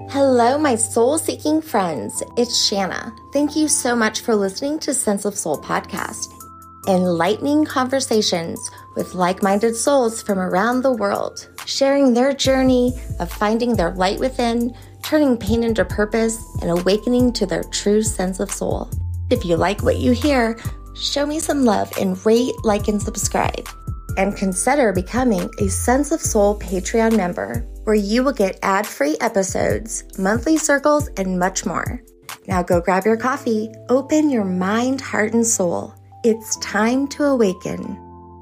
Hello, my soul-seeking friends. It's Shanna. Thank you so much for listening to Sense of Soul podcast. Enlightening conversations with like-minded souls from around the world, sharing their journey of finding their light within, turning pain into purpose, and awakening to their true sense of soul. If you like what you hear, show me some love and rate, like, and subscribe. And consider becoming a Sense of Soul Patreon member, where you will get ad-free episodes, monthly circles, and much more. Now go grab your coffee, open your mind, heart, and soul. It's time to awaken.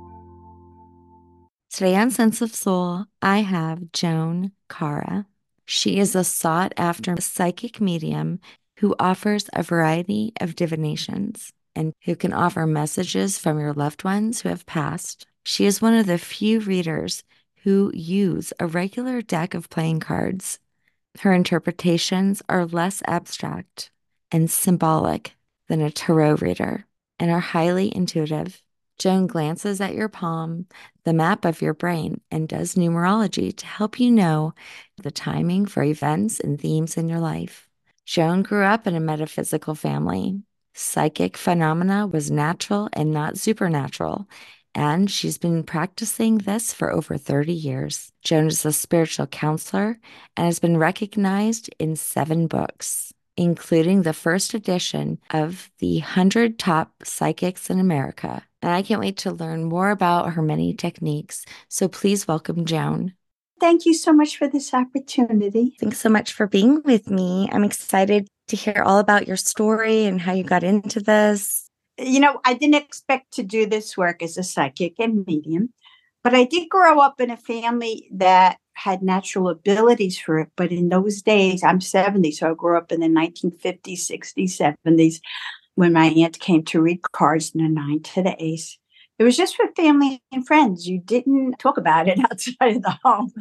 Today on Sense of Soul, I have Joan Cara. She is a sought-after psychic medium who offers a variety of divinations and who can offer messages from your loved ones who have passed. She is one of the few readers who use a regular deck of playing cards. Her interpretations are less abstract and symbolic than a tarot reader and are highly intuitive. Joan glances at your palm, the map of your brain, and does numerology to help you know the timing for events and themes in your life. Joan grew up in a metaphysical family. Psychic phenomena was natural and not supernatural, and she's been practicing this for over 30 years. Joan is a spiritual counselor and has been recognized in 7 books, including the first edition of the 100 Top Psychics in America. And I can't wait to learn more about her many techniques. So please welcome Joan. Thank you so much for this opportunity. Thanks so much for being with me. I'm excited to hear all about your story and how you got into this. You know, I didn't expect to do this work as a psychic and medium, but I did grow up in a family that had natural abilities for it. But in those days, I'm 70, so I grew up in the 1950s, 60s, 70s, when my aunt came to read cards in the 9 to the ace. It was just for family and friends. You didn't talk about it outside of the home.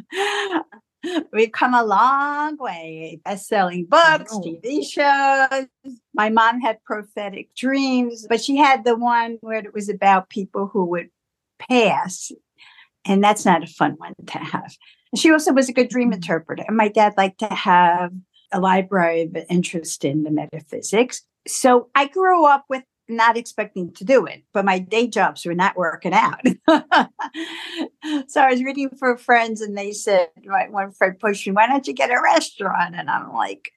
We've come a long way. Best-selling books, TV shows. My mom had prophetic dreams, but she had the one where it was about people who would pass. And that's not a fun one to have. She also was a good dream interpreter. And my dad liked to have a library of interest in the metaphysics. So I grew up with not expecting to do it, but my day jobs were not working out. So I was reading for friends and they said, one friend pushed me, why don't you get a restaurant? And I'm like,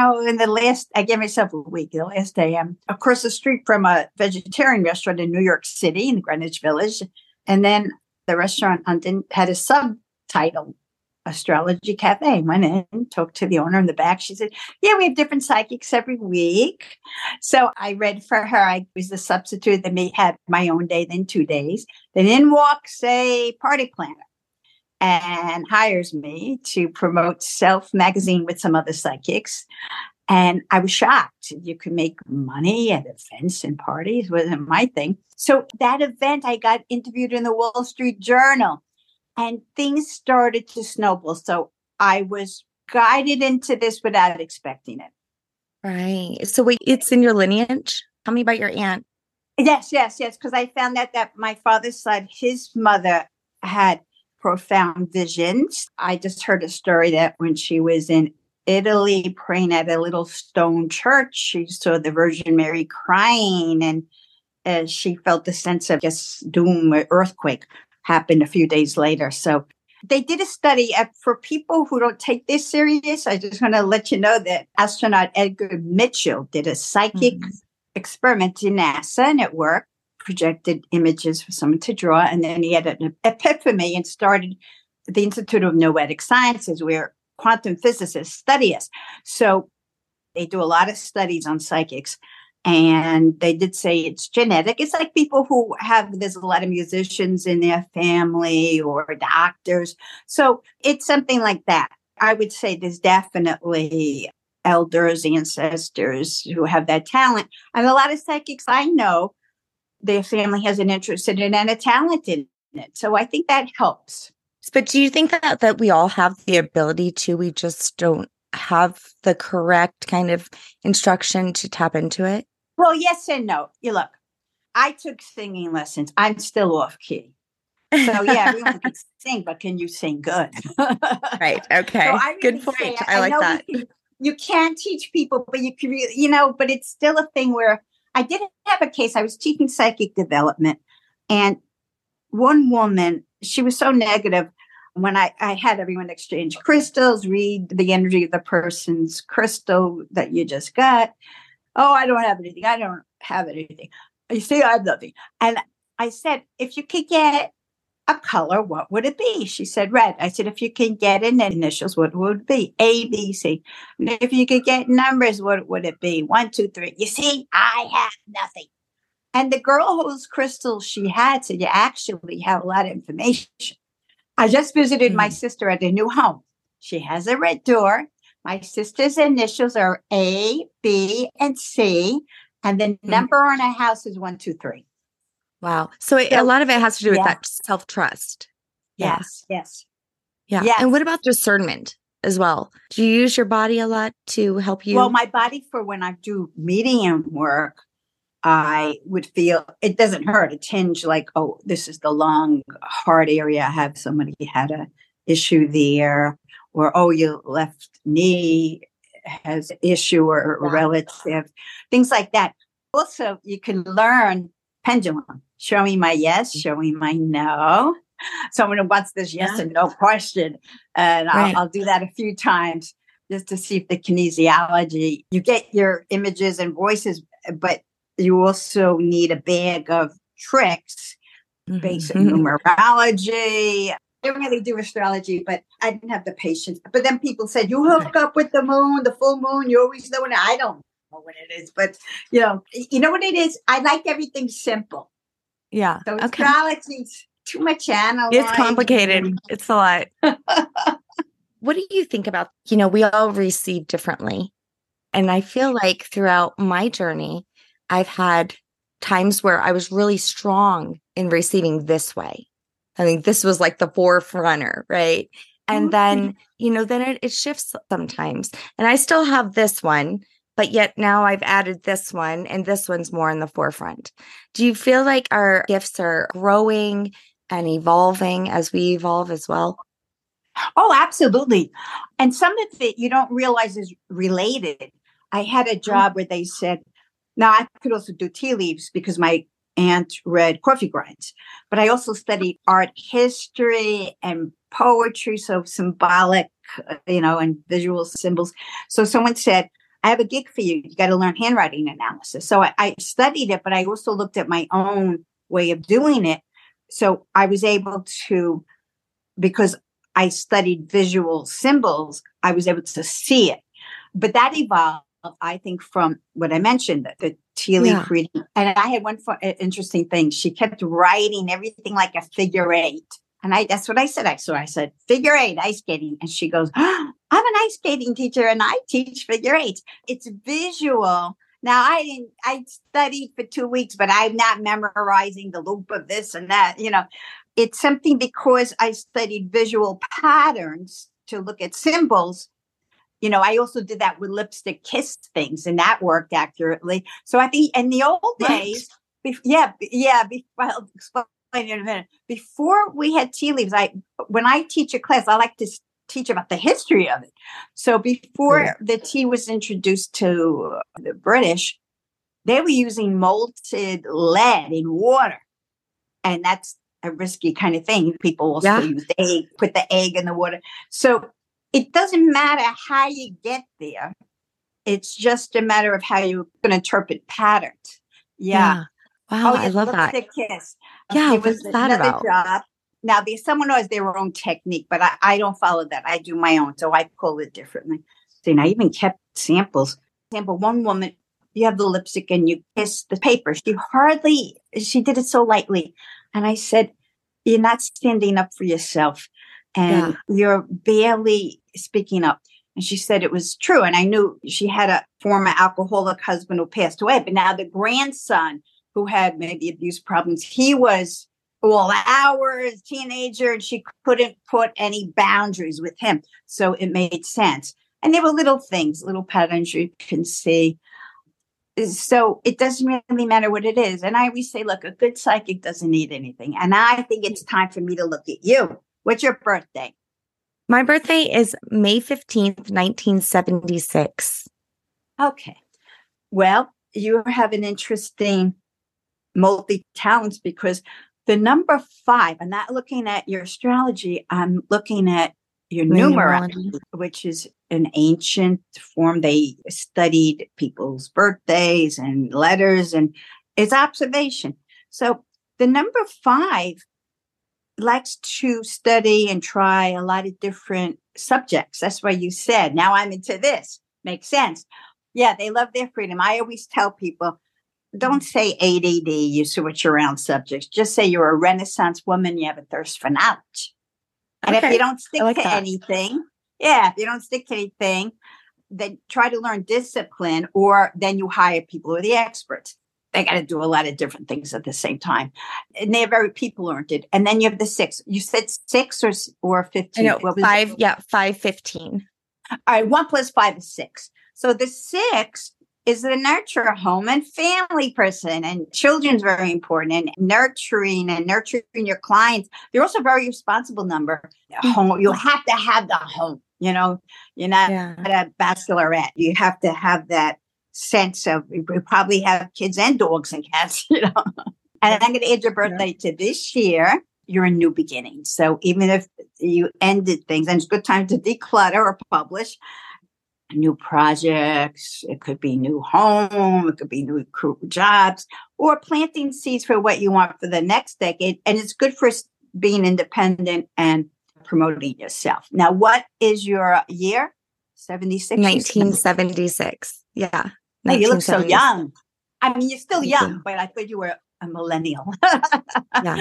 I gave myself a week. The last day I'm across the street from a vegetarian restaurant in New York City in Greenwich Village. And then the restaurant had a subtitle, Astrology Cafe. Went in, talked to the owner in the back. She said, yeah, we have different psychics every week. So I read for her. I was the substitute that had my own day, then 2 days. Then in walks a party planner and hires me to promote Self magazine with some other psychics. And I was shocked. You could make money at events and parties. Wasn't my thing. So that event, I got interviewed in the Wall Street Journal. And things started to snowball. So I was guided into this without expecting it. Right. So wait, it's in your lineage? Tell me about your aunt. Yes. Because I found that my father's side, his mother had profound visions. I just heard a story that when she was in Italy praying at a little stone church, she saw the Virgin Mary crying and she felt the sense of doom or earthquake. Happened a few days later. So they did a study for people who don't take this serious. I just want to let you know that astronaut Edgar Mitchell did a psychic experiment in NASA and it worked, projected images for someone to draw. And then he had an epiphany and started the Institute of Noetic Sciences where quantum physicists study us. So they do a lot of studies on psychics. And they did say it's genetic. It's like people who there's a lot of musicians in their family or doctors. So it's something like that. I would say there's definitely elders, ancestors who have that talent. And a lot of psychics I know, their family has an interest in it and a talent in it. So I think that helps. But do you think that we all have the ability to, we just don't have the correct kind of instruction to tap into it? Well, yes and no. You look, I took singing lessons. I'm still off key. So yeah, everyone can sing, but can you sing good? Right. Okay. So I Good really point. say, I I like know that. you can teach people, but you can really, but it's still a thing where I did have a case. I was teaching psychic development, and one woman, she was so negative. When I had everyone exchange crystals, read the energy of the person's crystal that you just got. Oh, I don't have anything. I don't have anything. You see, I have nothing. And I said, if you could get a color, what would it be? She said red. I said, if you can get an initials, what would it be? A, B, C. And if you could get numbers, what would it be? 1, 2, 3. You see, I have nothing. And the girl whose crystal she had said, you actually have a lot of information. I just visited my sister at a new home. She has a red door. My sister's initials are A, B, and C. And the number on her house is 1, 2, 3. Wow. So a lot of it has to do with that self-trust. Yes. Yeah. And what about discernment as well? Do you use your body a lot to help you? Well, my body, for when I do medium work, I would feel it doesn't hurt. A tinge like, oh, this is the long heart area. I have somebody had a issue there, or oh, your left knee has an issue or a relative, things like that. Also, you can learn pendulum. Show me my yes, show me my no. Someone who wants this yes and no question. And I'll do that a few times just to see if the kinesiology, you get your images and voices, but you also need a bag of tricks, basic numerology. I didn't really do astrology, but I didn't have the patience. But then people said, you hook up with the moon, the full moon, you always know when. I don't know what it is, but you know what it is? I like everything simple. Yeah. So astrology's too much analyzing. It's complicated. It's a lot. What do you think about, we all receive differently. And I feel like throughout my journey, I've had times where I was really strong in receiving this way. I mean, this was like the forerunner, right? And then, then it shifts sometimes. And I still have this one, but yet now I've added this one, and this one's more in the forefront. Do you feel like our gifts are growing and evolving as we evolve as well? Oh, absolutely. And some of it you don't realize is related. I had a job where they said, now I could also do tea leaves because my aunt read coffee grinds, but I also studied art history and poetry, so symbolic, and visual symbols. So someone said, I have a gig for you. You got to learn handwriting analysis. So I studied it, but I also looked at my own way of doing it. So I was able to, because I studied visual symbols, I was able to see it. But that evolved, I think, from what I mentioned, the tea leaf reading. And I had one interesting thing. She kept writing everything like a figure 8. And that's what I said. So I said, figure 8, ice skating. And she goes, I'm an ice skating teacher and I teach figure 8. It's visual. Now, I studied for 2 weeks, but I'm not memorizing the loop of this and that, It's something because I studied visual patterns to look at symbols. I also did that with lipstick kiss things, and that worked accurately. So I think in the old days, I'll explain in a minute. Before we had tea leaves, when I teach a class, I like to teach about the history of it. So before the tea was introduced to the British, they were using molted lead in water, and that's a risky kind of thing. People also use put the egg in the water. So it doesn't matter how you get there. It's just a matter of how you're going to interpret patterns. Yeah. Wow, I love that. Kiss. Yeah, it was what's that about? Job. Now, someone who has their own technique, but I don't follow that. I do my own, so I call it differently. And I even kept samples. Example, one woman, you have the lipstick and you kiss the paper. She did it so lightly. And I said, you're not standing up for yourself. And you're barely speaking up. And she said it was true. And I knew she had a former alcoholic husband who passed away. But now the grandson who had maybe abuse problems, he was all hours, teenager, and she couldn't put any boundaries with him. So it made sense. And there were little things, little patterns you can see. So it doesn't really matter what it is. And I always say, look, a good psychic doesn't need anything. And I think it's time for me to look at you. What's your birthday? My birthday is May 15th, 1976. Okay. Well, you have an interesting multi-talents because the number 5, I'm not looking at your astrology, I'm looking at your numerology, which is an ancient form. They studied people's birthdays and letters, and it's observation. So the number 5 likes to study and try a lot of different subjects. That's why you said, now I'm into this. Makes sense. Yeah, they love their freedom. I always tell people, don't say ADD, you switch around subjects. Just say you're a Renaissance woman, you have a thirst for knowledge. And if you don't stick to anything, if you don't stick to anything, then try to learn discipline, or then you hire people who are the experts. They got to do a lot of different things at the same time. And they're very people-oriented. And then you have the 6. You said 6 or 15? No, 5, 5, 15. All right, 1 plus 5 is 6. So the 6 is the nurture, home and family person, and children's very important, and nurturing your clients. They're also a very responsible number. Home, you have to have the home. You know, you're not a bachelorette. You have to have that sense of, you probably have kids and dogs and cats, you know. And I'm going to add your birthday to this year. You're a new beginning. So even if you ended things, and it's a good time to declutter or publish new projects, it could be new home, it could be new jobs, or planting seeds for what you want for the next decade. And it's good for being independent and promoting yourself. Now, what is your year? 76? 1976. Yeah. Hey, you look so young. I mean, you're still young, but I thought you were a millennial. Yeah.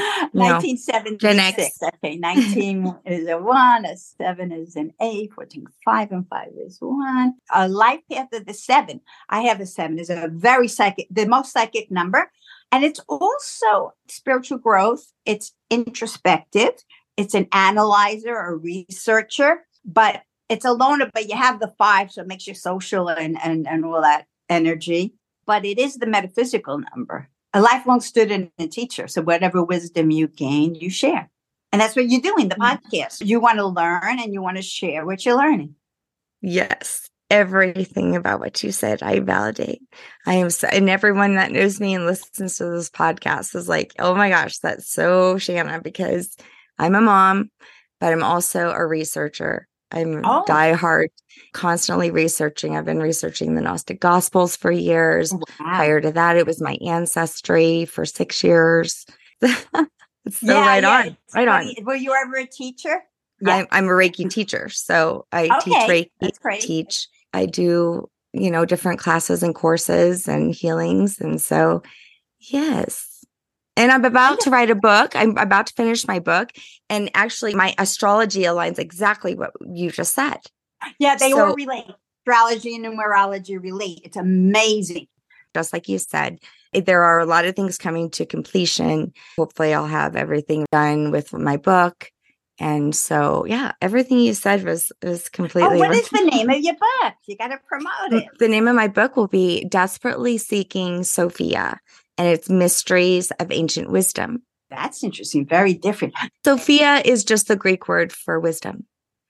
1976. Okay, 19 is a 1, a 7 is an 8, 14, 5, and 5 is 1. A life path of the 7. I have a 7 is a very psychic, the most psychic number. And it's also spiritual growth. It's introspective. It's an analyzer or researcher, but it's a loner, but you have the 5, so it makes you social and all that energy. But it is the metaphysical number. A lifelong student and teacher. So whatever wisdom you gain, you share. And that's what you're doing, the podcast. You want to learn and you want to share what you're learning. Yes. Everything about what you said, I validate. I am so, and everyone that knows me and listens to this podcast is like, oh my gosh, that's so Shanna, because I'm a mom, but I'm also a researcher. I'm diehard, constantly researching. I've been researching the Gnostic Gospels for years. Wow. Prior to that, it was my ancestry for 6 years. It's so right on. Were you ever a teacher? Yeah. I'm a Reiki teacher. So I teach Reiki, I do, different classes and courses and healings. And so, yes. And I'm about to write a book. I'm about to finish my book. And actually, my astrology aligns exactly what you just said. Yeah, they all relate. Astrology and numerology relate. It's amazing. Just like you said, there are a lot of things coming to completion. Hopefully, I'll have everything done with my book. And so, yeah, everything you said was completely. What is the name of your book? You got to promote it. The name of my book will be Desperately Seeking Sophia. And it's Mysteries of Ancient Wisdom. That's interesting. Very different. Sophia is just the Greek word for wisdom.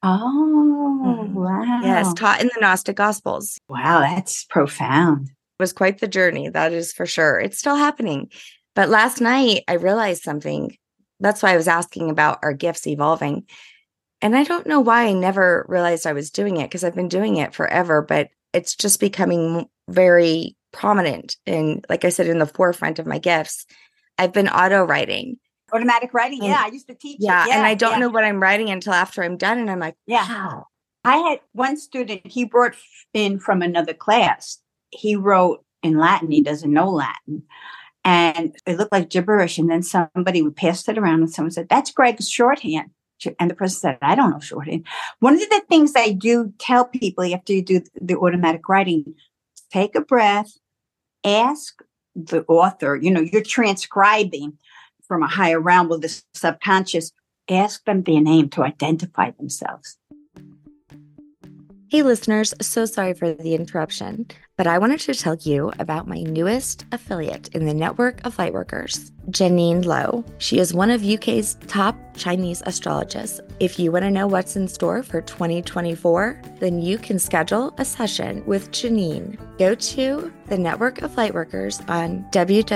Oh, wow. Yes, taught in the Gnostic Gospels. Wow, that's profound. It was quite the journey, that is for sure. It's still happening. But last night, I realized something. That's why I was asking about our gifts evolving. And I don't know why I never realized I was doing it, because I've been doing it forever, but it's just becoming very prominent. And like I said, in the forefront of my gifts, I've been auto writing. Automatic writing. I used to teach it. Yeah. And I don't know what I'm writing until after I'm done. And I'm like, wow. I had one student, he brought in from another class. He wrote in Latin. He doesn't know Latin. And it looked like gibberish. And then somebody passed it around and someone said, that's Greg's shorthand. And the person said, I don't know shorthand. One of the things I do tell people after you do the automatic writing, take a breath, ask the author, you're transcribing from a higher realm with the subconscious, ask them their name to identify themselves. Hey listeners, so sorry for the interruption. But I wanted to tell you about my newest affiliate in the network of lightworkers, Janine Lowe. She is one of UK's top Chinese astrologists. If you want to know what's in store for 2024, then you can schedule a session with Janine. Go to the Network of Lightworkers on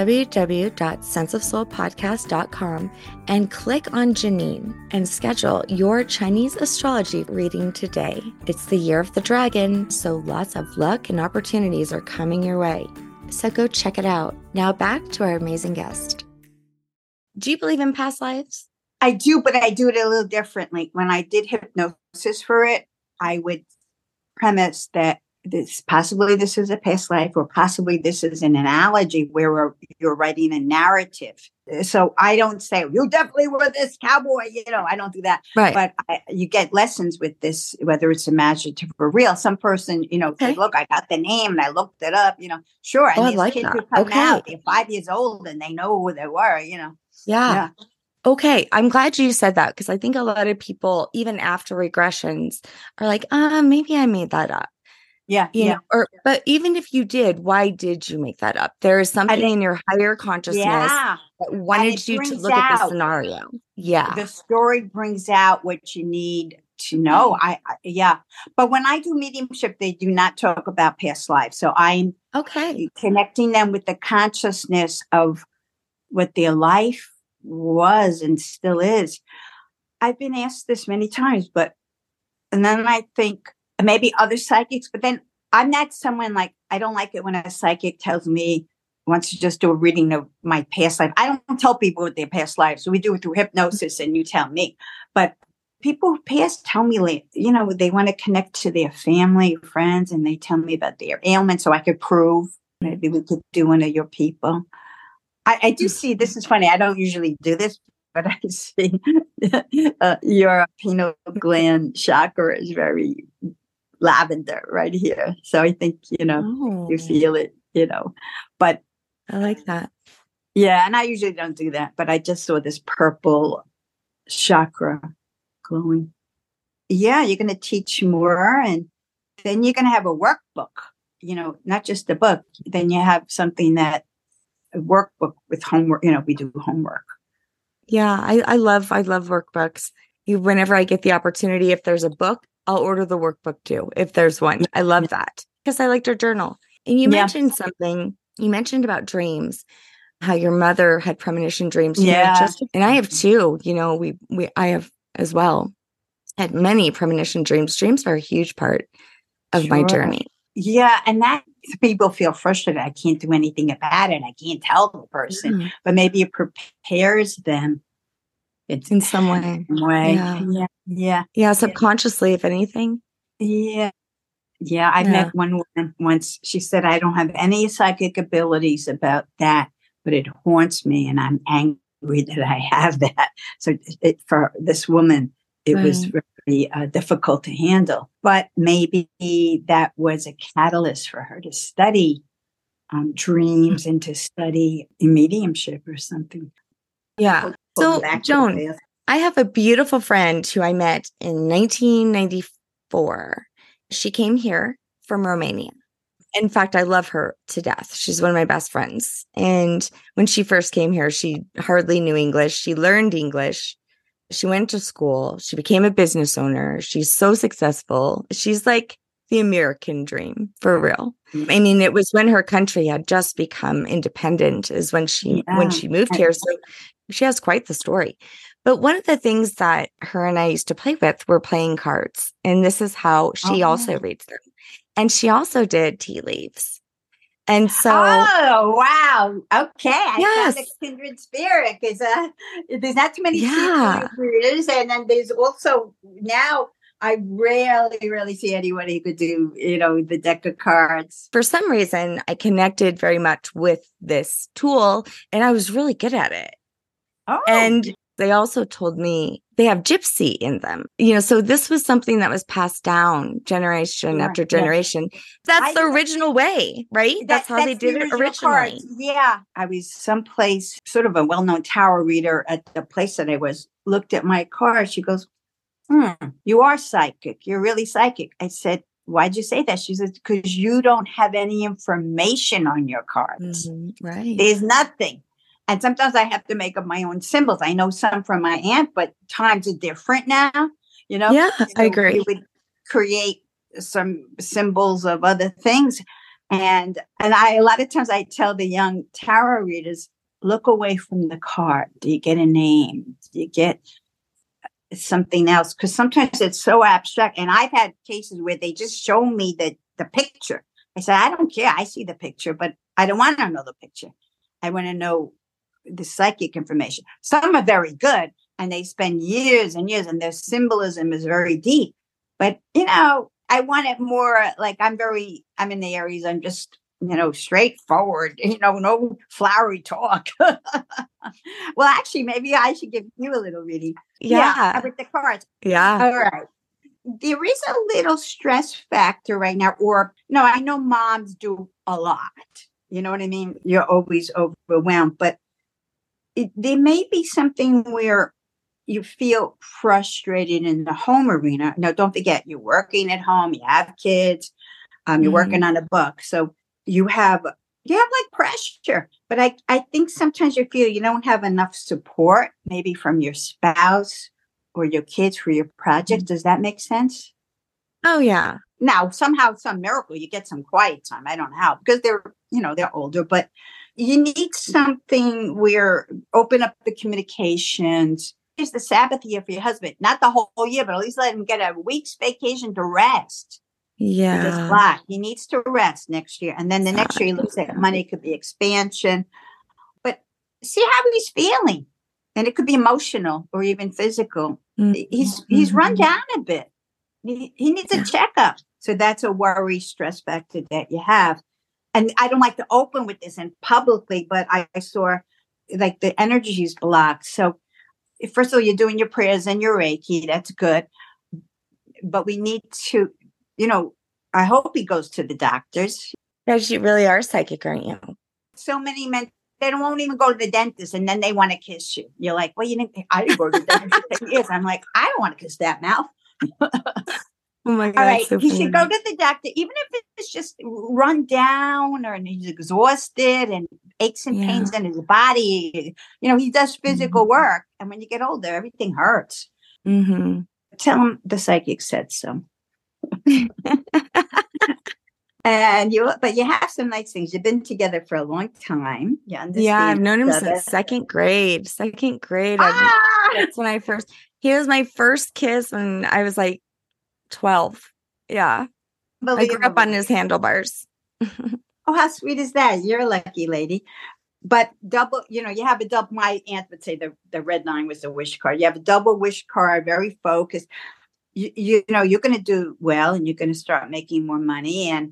www.senseofsoulpodcast.com and click on Janine and schedule your Chinese astrology reading today. It's the year of the dragon, so lots of luck and opportunities are coming your way. So go check it out. Now back to our amazing guest. Do you believe in past lives? I do, but I do it a little differently. When I did hypnosis for it, I would premise that this is a past life, or possibly this is an analogy where you're writing a narrative. So I don't say, you definitely were this cowboy, I don't do that. Right. But you get lessons with this, whether it's imaginative or real. Some person, said, look, I got the name and I looked it up, sure. And I these like kids that. who come out, they're 5 years old and they know who they were, Yeah. Okay. I'm glad you said that, because I think a lot of people, even after regressions, are like, maybe I made that up. Yeah. But even if you did, why did you make that up? There is something in your higher consciousness that wanted you to look at the scenario. Yeah. The story brings out what you need to know. But when I do mediumship, they do not talk about past lives. So I'm connecting them with the consciousness of what their life was and still is. I've been asked this many times, and then I think maybe other psychics, but then I'm not someone I don't like it when a psychic tells me, wants to just do a reading of my past life. I don't tell people what their past lives. So we do it through hypnosis and you tell me. But people past tell me, they want to connect to their family, friends, and they tell me about their ailments so I could prove. Maybe we could do one of your people. I do see, this is funny, I don't usually do this, but I see your pineal gland chakra is very lavender right here. So I think, you feel it, but I like that. Yeah. And I usually don't do that, but I just saw this purple chakra glowing. Yeah. You're going to teach more, and then you're going to have a workbook, not just a book. Then you have something a workbook with homework, we do homework. Yeah. I love workbooks. Whenever I get the opportunity, if there's a book, I'll order the workbook too, if there's one. I love that because I like to journal. And you mentioned something, you mentioned about dreams, how your mother had premonition dreams. Yeah. And I have too, I have as well had many premonition dreams. Dreams are a huge part of my journey. Yeah. And that people feel frustrated. I can't do anything about it. I can't tell the person, but maybe it prepares them. In some way. Yeah. Subconsciously, if anything. Yeah. I met one woman once. She said, I don't have any psychic abilities about that, but it haunts me and I'm angry that I have that. So for this woman, it was very difficult to handle. But maybe that was a catalyst for her to study dreams and to study mediumship or something. Yeah. So, Joan, I have a beautiful friend who I met in 1994. She came here from Romania. In fact, I love her to death. She's one of my best friends. And when she first came here, she hardly knew English. She learned English. She went to school. She became a business owner. She's so successful. She's like the American dream, for real. I mean, it was when her country had just become independent is when she moved here. So she has quite the story. But one of the things that her and I used to play with were playing cards. And this is how she also reads them. And she also did tea leaves. And so, oh wow, okay, I found a kindred spirit because there's not too many readers, and then there's also now I rarely see anyone who could do the deck of cards. For some reason, I connected very much with this tool, and I was really good at it. Oh, and they also told me they have gypsy in them. So this was something that was passed down generation after generation. That's the original way, right? That's how they did it originally. Cards. Yeah. I was someplace, sort of a well-known tarot reader at the place that I was, looked at my card. She goes, you are psychic. You're really psychic. I said, why'd you say that? She says, because you don't have any information on your cards. Right. There's nothing. And sometimes I have to make up my own symbols. I know some from my aunt, but times are different now. Yeah, I agree. You would create some symbols of other things. And a lot of times I tell the young tarot readers, look away from the card. Do you get a name? Do you get something else? Because sometimes it's so abstract. And I've had cases where they just show me the picture. I said, I don't care. I see the picture, but I don't want to know the picture. I want to know the psychic information. Some are very good and they spend years and years and their symbolism is very deep. But, I want it more like I'm in the Aries. I'm just, straightforward, no flowery talk. Well, actually, maybe I should give you a little reading. Yeah. With the cards. Yeah. All right. There is a little stress factor right now, or no, I know moms do a lot. You know what I mean? You're always overwhelmed, but there may be something where you feel frustrated in the home arena. Now, don't forget, you're working at home, you have kids, you're working on a book. So you have like pressure, but I think sometimes you feel you don't have enough support, maybe from your spouse or your kids for your project. Does that make sense? Oh, yeah. Now, somehow, some miracle, you get some quiet time. I don't know how, because they're older, but you need something where open up the communications. Here's the Sabbath year for your husband, not the whole year, but at least let him get a week's vacation to rest. Yeah. He needs to rest next year. And then the next year he looks at money, could be expansion, but see how he's feeling. And it could be emotional or even physical. He's run down a bit. He needs a checkup. So that's a worry, stress factor that you have. And I don't like to open with this and publicly, but I saw like the energy is blocked. So first of all, you're doing your prayers and your Reiki. That's good. But we need to, I hope he goes to the doctors. Because you really are psychic, aren't you? So many men, they won't even go to the dentist and then they want to kiss you. You're like, well, I didn't go to the dentist for 10 years. I'm like, I don't want to kiss that mouth. Oh my God. All right. So you should go to the doctor, even if it's just run down or he's exhausted and aches and pains in his body. He does physical work. And when you get older, everything hurts. Mm-hmm. Tell him the psychic said so. But you have some nice things. You've been together for a long time. You understand. Yeah, I've known him since second grade. That's when he was my first kiss when I was like 12. Yeah. I grew up on his handlebars. Oh, how sweet is that? You're a lucky lady. But double, you have a double, my aunt would say the red line was a wish card. You have a double wish card, very focused. You're going to do well and you're going to start making more money. And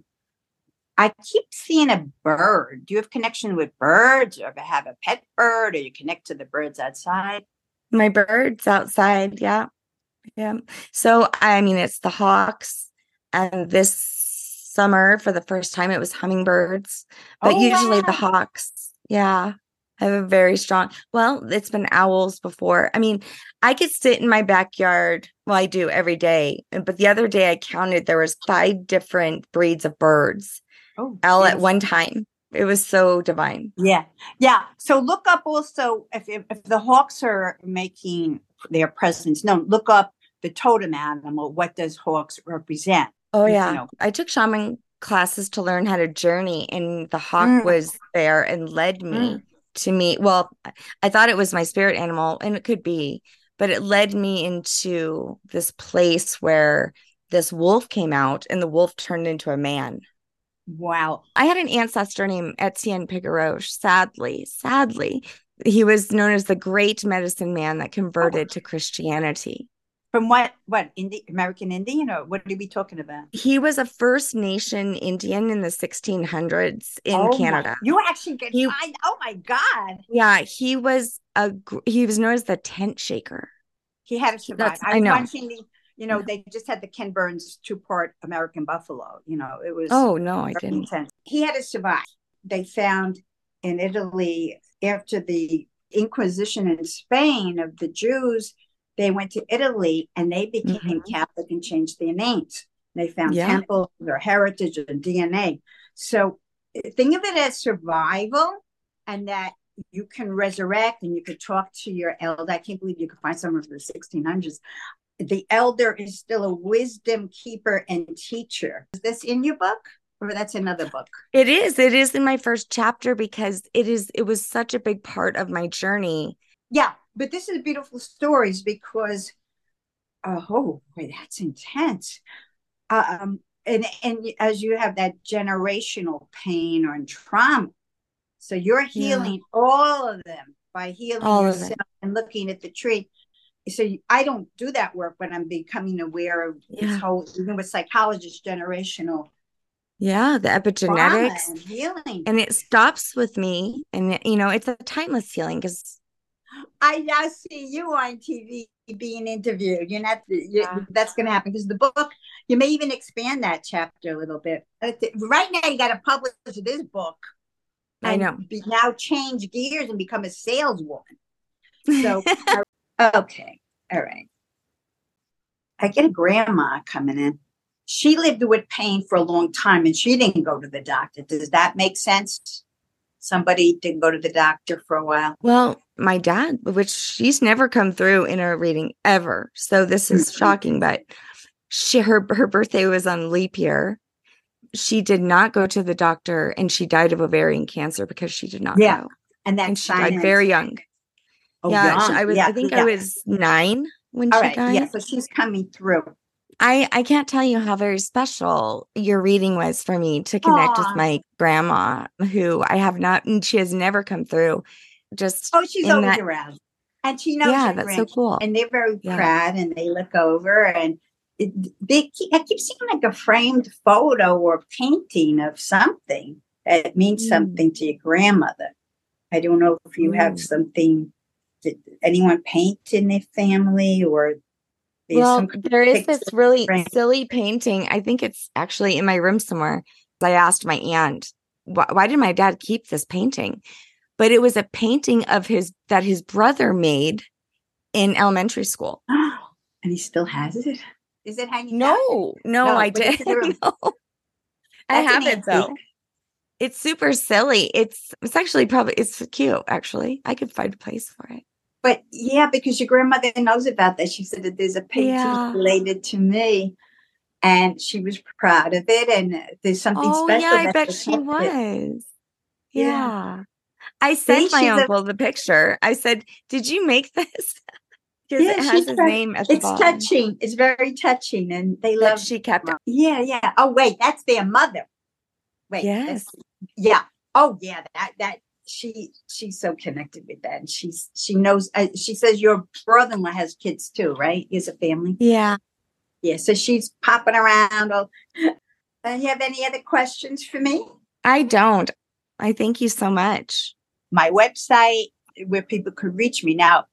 I keep seeing a bird. Do you have connection with birds or have a pet bird or you connect to the birds outside? My bird's outside. Yeah. Yeah. So, it's the hawks. And this summer, for the first time, it was hummingbirds. But usually the hawks. Yeah. I have a very strong, it's been owls before. I could sit in my backyard. Well, I do every day. But the other day I counted, there was 5 different breeds of birds all at one time. It was so divine. Yeah. Yeah. So look up also, if the hawks are making their presence known, look up the totem animal. What does hawks represent? Oh, yeah. I took shaman classes to learn how to journey, and the hawk was there and led me to meet. Well, I thought it was my spirit animal, and it could be, but it led me into this place where this wolf came out, and the wolf turned into a man. Wow. I had an ancestor named Etienne Pigaroche. Sadly, he was known as the great medicine man that converted to Christianity. From what American Indian, or what are we talking about? He was a First Nation Indian in the 1600s in Canada. You actually could find. Oh my God! Yeah, he was known as the tent shaker. He had to survive. I was watching they just had the Ken Burns 2-part American Buffalo. It was. Oh no, I didn't. Intense. He had to survive. They found in Italy after the Inquisition in Spain of the Jews. They went to Italy and they became Catholic and changed their names. They found Yeah. temples or heritage and DNA. So think of it as survival, and that you can resurrect and you could talk to your elder. I can't believe you could find someone from the 1600s. The elder is still a wisdom keeper and teacher. Is this in your book, or that's another book? It is. It is in my first chapter because it was such a big part of my journey. Yeah, but this is beautiful stories because, oh, wait, that's intense. And as you have that generational pain or trauma, so you're healing all of them by healing All of yourself it. and looking at the tree. So I don't do that work, but I'm becoming aware of this whole, even with psychologists, generational Yeah, the trauma epigenetics. and healing. And it stops with me. And, it's a timeless healing because I now see you on TV being interviewed. That's going to happen because the book, you may even expand that chapter a little bit. Right now, you got to publish this book. I know. Now change gears and become a saleswoman. So, okay. All right. I get a grandma coming in. She lived with pain for a long time and she didn't go to the doctor. Does that make sense? Somebody didn't go to the doctor for a while. Well, my dad, which she's never come through in a reading ever. So this is shocking, but her birthday was on leap year. She did not go to the doctor and she died of ovarian cancer because she did not go. And she died very young. Oh, young. I was 9 when she died. Yeah, so she's coming through. I can't tell you how very special your reading was for me to connect with my grandma, who I have not, and she has never come through. Just she's always around, and she knows. Yeah, that's so cool. And they're very proud, and they look over, and I keep seeing like a framed photo or painting of something that means something to your grandmother. I don't know if you have something. Did anyone paint in their family, or? Well, there is this really silly painting. I think it's actually in my room somewhere. I asked my aunt, why did my dad keep this painting? But it was a painting of that his brother made in elementary school. And he still has it? Is it hanging No, I didn't. No. I have it though. It's super silly. It's actually it's cute, actually. I could find a place for it. But yeah, because your grandmother knows about that. She said that there's a painting related to me, and she was proud of it. And there's something special. Yeah, I bet she was. Yeah. I sent my uncle the picture. I said, "Did you make this?" Because it has his name at the bottom. It's touching. It's very touching, and they love. She kept it. Yeah. Oh wait, that's their mother. Wait. Yes. Yeah. Oh yeah. That. She's so connected with that, and she knows. She says your brother-in-law has kids too, right? He has a family. Yeah. So she's popping around. You have any other questions for me? I don't. I thank you so much. My website where people could reach me now: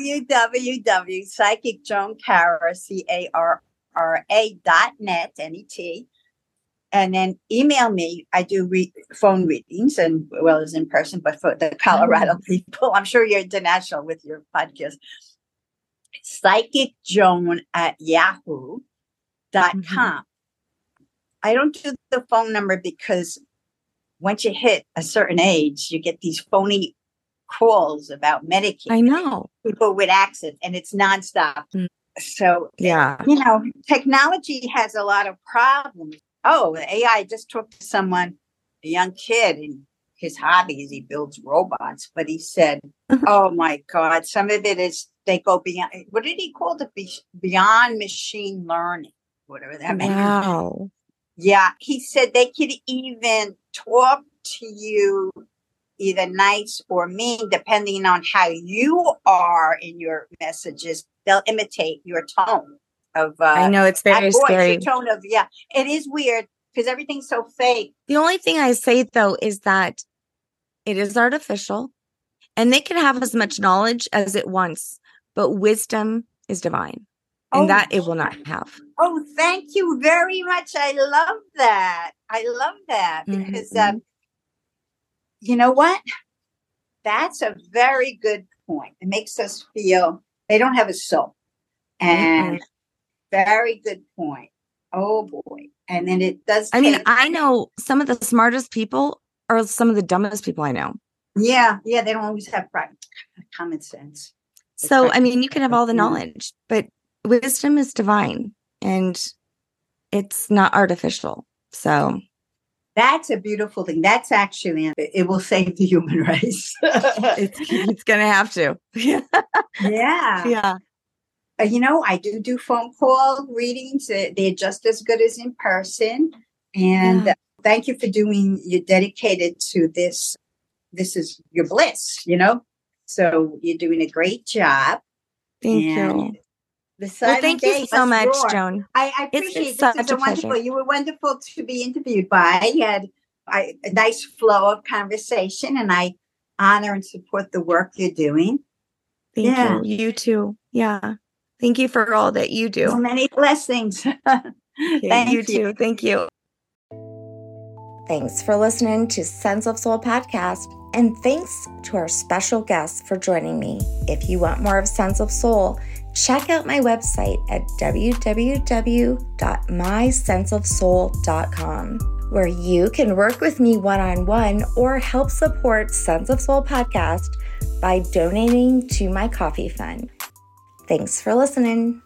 www.psychicjoancarra.net, net. And then email me. I do phone readings and well as in person, but for the Colorado people, I'm sure you're international with your podcast. psychicjoan@yahoo.com. I don't do the phone number because once you hit a certain age, you get these phony calls about Medicaid. I know. People with access, and it's nonstop. So, technology has a lot of problems. Oh, the AI just talked to someone, a young kid, and his hobby is he builds robots. But he said, oh, my God, some of it is they go beyond. What did he call it? Beyond machine learning, whatever that means. Wow. Yeah. He said they could even talk to you either nice or mean, depending on how you are in your messages. They'll imitate your tone. I know it's very scary. Tone of it is weird because everything's so fake. The only thing I say though is that it is artificial, and they can have as much knowledge as it wants, but wisdom is divine, and that it will not have. Oh, thank you very much. I love that. Because you know what? That's a very good point. It makes us feel they don't have a soul, and. Very good point. Oh boy. And then it does. I mean, I know some of the smartest people are some of the dumbest people I know. Yeah. Yeah. They don't always have common sense. So, I mean, you can have all the knowledge, but wisdom is divine and it's not artificial. So that's a beautiful thing. That's actually, it will save the human race. it's going to have to. Yeah. Yeah. Yeah. I do phone call readings. They're just as good as in person. And thank you for you're dedicated to this. This is your bliss, So you're doing a great job. Thank you. Well, thank you so much, Joan. I appreciate this. Is a wonderful. You were wonderful to be interviewed by. You had a nice flow of conversation, and I honor and support the work you're doing. Thank you. You too. Yeah. Thank you for all that you do. So many blessings. Thank you too. Thank you. Thanks for listening to Sense of Soul podcast. And thanks to our special guests for joining me. If you want more of Sense of Soul, check out my website at www.mysenseofsoul.com, where you can work with me one-on-one or help support Sense of Soul podcast by donating to my coffee fund. Thanks for listening.